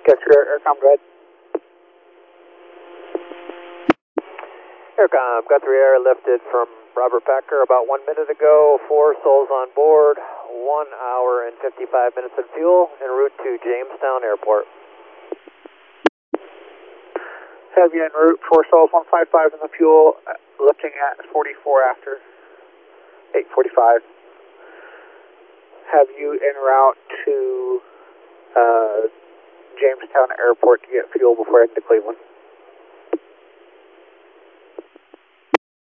Guthrie Aircom, go ahead. Aircom, Guthrie Air lifted from Robert Packer about 1 minute ago. 4 souls on board. 1 hour and 55 minutes of fuel en route to Jamestown Airport. Have you en route, 4 souls, 155 in the fuel, lifting at 44 after, 8:45. Have you en route to Jamestown Airport to get fuel before heading to Cleveland?